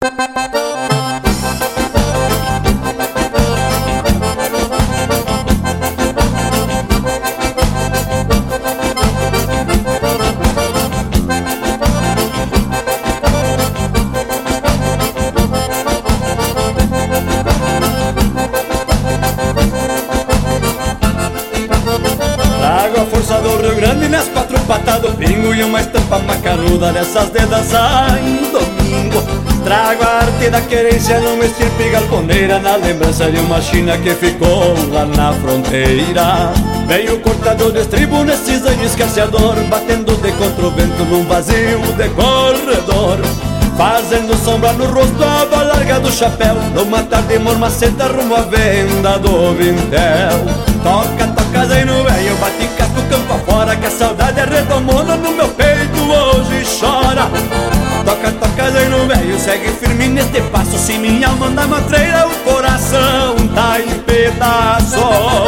Trago a força do Rio Grande nas quatro patas do pingo e uma estampa macanuda dessas de dançar em domingo. Trago a arte da querência numa estirpe galponeira, na lembrança de uma China que ficou lá na fronteira. Veio cortador de estribo nesses anos escarceador, batendo de contra o vento num vazio de corredor, fazendo sombra no rosto, a aba larga do chapéu, numa tarde mormaceta rumo à venda do vintel. Toca, toca, zé no velho, bate casco campo afora, que a saudade arredomona no meu peito hoje chora. Toca, toca, zé no velho, segue firme neste passo, se minha alma anda matreira, o coração tá em pedaço.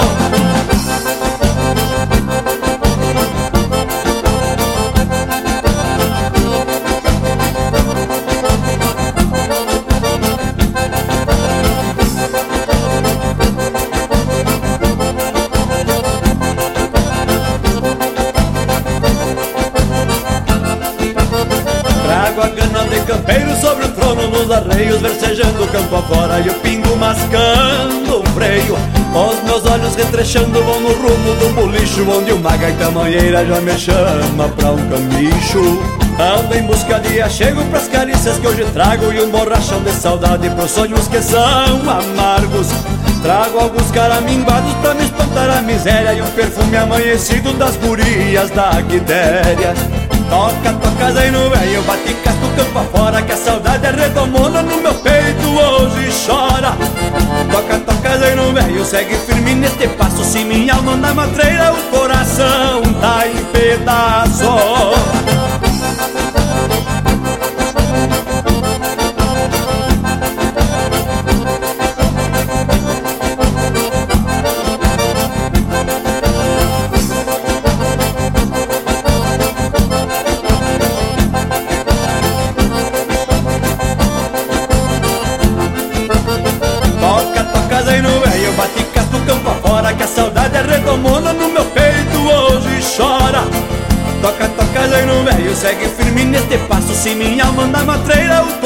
Trago a gana de campeiro sobre o trono nos arreios, versejando campo afora e o pingo mascando um freio. Os meus olhos retrechando vão no rumo do bolicho, onde uma gaita manheira já me chama pra um camicho. Ando em busca de achego pras carícias que hoje trago, e um borrachão de saudade pros sonhos que são amargos. Trago alguns caraminguados pra me espantar a miséria, e um perfume amanhecido das gurias da quitéria. Toca, toca, zé no velho, bate casco campo afora, que a saudade arredomona no meu peito hoje chora. Toca, toca, zé no velho, segue firme neste passo, se minha alma anda matreira, o coração tá em pedaço. Bate casco campo afora, que a saudade arredomona no meu peito hoje chora. Toca, toca, zé no velho, segue firme neste passo, se minha alma anda matreira, o